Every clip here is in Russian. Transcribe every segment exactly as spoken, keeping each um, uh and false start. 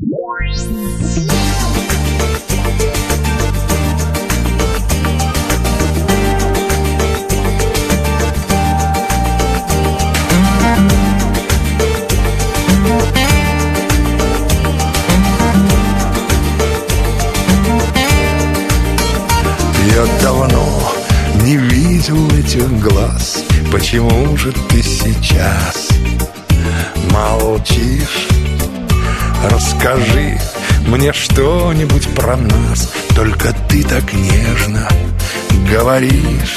Я давно не видел этих глаз. Почему же ты сейчас молчишь? Расскажи мне что-нибудь про нас. Только ты так нежно говоришь.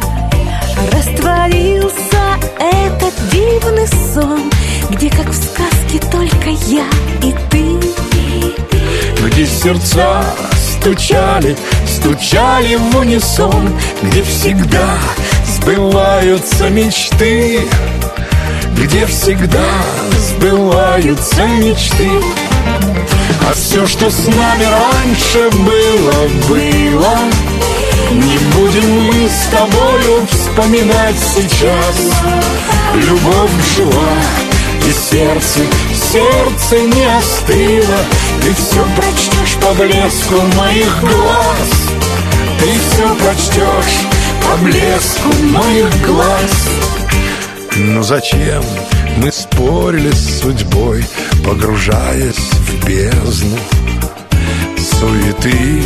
Растворился этот дивный сон, где, как в сказке, только я и ты. Где сердца стучали, стучали в унисон, где всегда сбываются мечты, где всегда сбываются мечты. А все, что с нами раньше было, было. Не будем мы с тобою вспоминать сейчас. Любовь жила, и сердце, сердце не остыло. Ты все прочтешь по блеску моих глаз. Ты все прочтешь по блеску моих глаз. Но зачем мы спорили с судьбой, погружаясь в бездну суеты?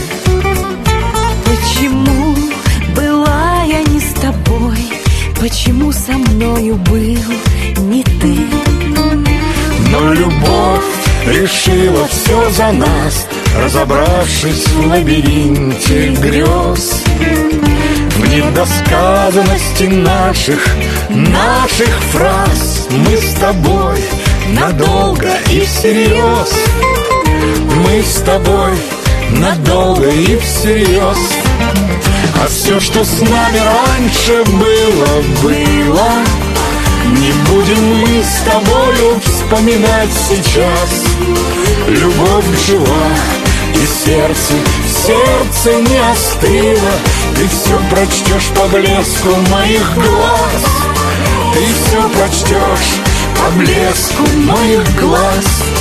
Почему была я не с тобой? Почему со мною был не ты? Но любовь решила все за нас, разобравшись в лабиринте грез. В недосказанности наших, наших фраз мы с тобой надолго и всерьез. Мы с тобой надолго и всерьез. А все, что с нами раньше было, было. Не будем мы с тобою вспоминать сейчас. Любовь жила, и сердце, сердце не остыло. Ты все прочтешь по блеску моих глаз. Ты все прочтешь по блеску моих глаз.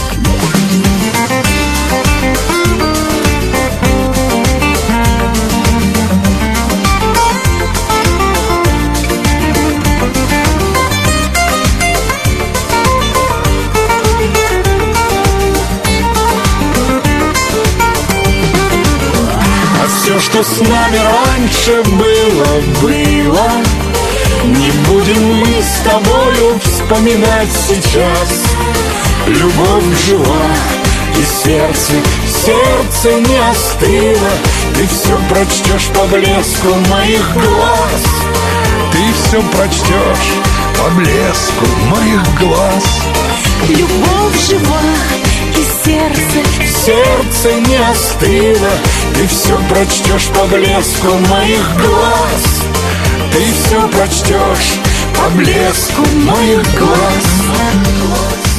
Все, что с нами раньше было, было. Не будем мы с тобою вспоминать сейчас. Любовь жила, и сердце, сердце не остыло. Ты все прочтешь по блеску моих глаз. Ты все прочтешь по блеску моих глаз. Любовь жива, и сердце, сердце не остыло. Ты все прочтешь по блеску моих глаз. Ты все прочтешь по блеску моих глаз.